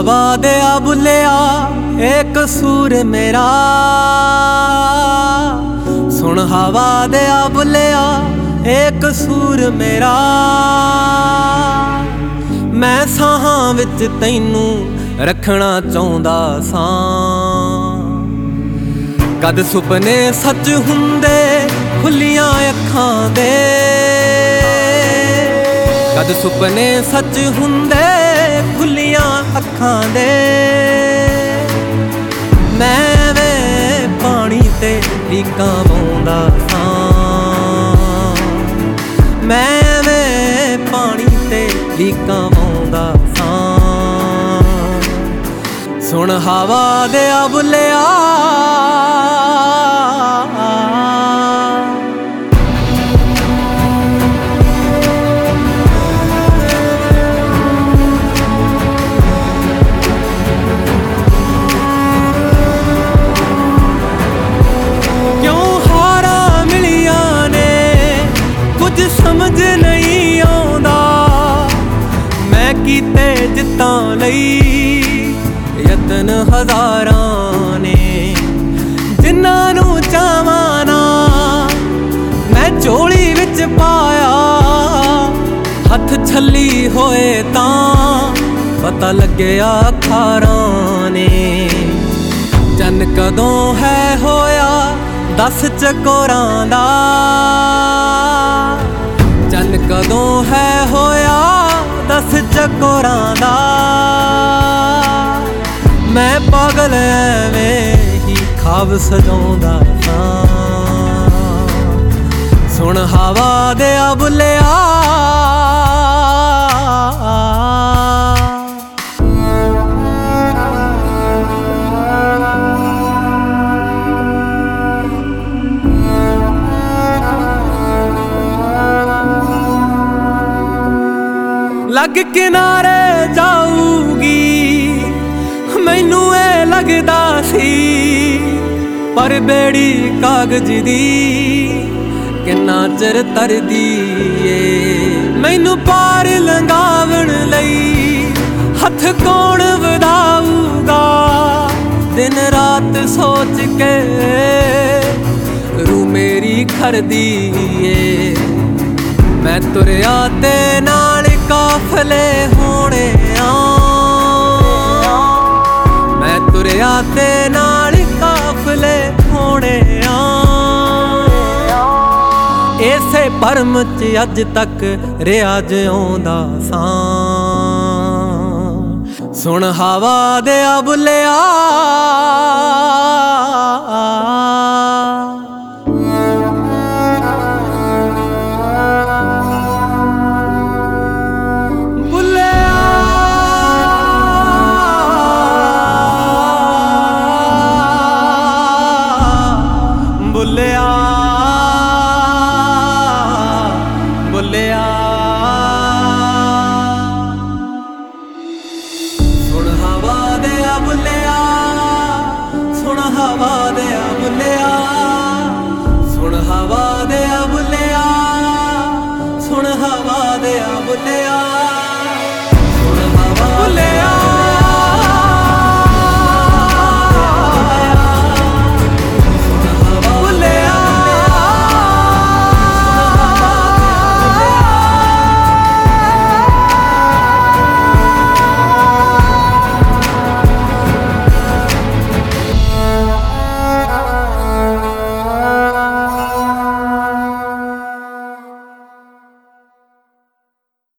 हवा दिया बुलिया एक कसूर मेरा। सुन हवा दिया बुलिया एक कसूर मेरा। मैं साहां विच तैनू रखना चाहुंदा सां। कद सुपने सच हुंदे खुलियां अखां दे। कद सुपने सच हुंदे खुलियां अखां दे। मैं वे पानी ते लीकां पाउंदा सां। मैं वे पानी ते लीकां पाउंदा सां। सुन हवा दिया बुलिया समझ नहीं आउंदा। मैं कीते जित्तां लई यतन हज़ारां ने। जिन्हां नूं चाहवां ना मैं झोली विच पाया। हथ छली होए तां पता लग्या खारां ने। चन कदों है होया दस चकोरां दा। चन कदों है होया दस चकोरां दा। मैं पागल एवें ही ख्वाब सजाउंदा सां। सुन हवा दिया बुलिया लग किनारे जाऊगी मैनू ए लगदा सी। पर बेड़ी कागज दी किन्ना चिर तरदी ए। मैनू पार लंघावण लई हथ कौन वधाऊगा। दिन रात सोच के रूह मेरी खरदी ए। मैं तुरया ते नाल काफले होने आ। मैं तुरया ते नाल काफले होने आ। इसे भरम च अज तक रिया जिउंदा सां। सुन हवा दिया बुलिया बुलिया बुलिया। सुन हवा दिया बुलिया। सुन हवा दिया बुलिया। सुन हवा दिया बुलिया। सुन हवा दिया बुलिया।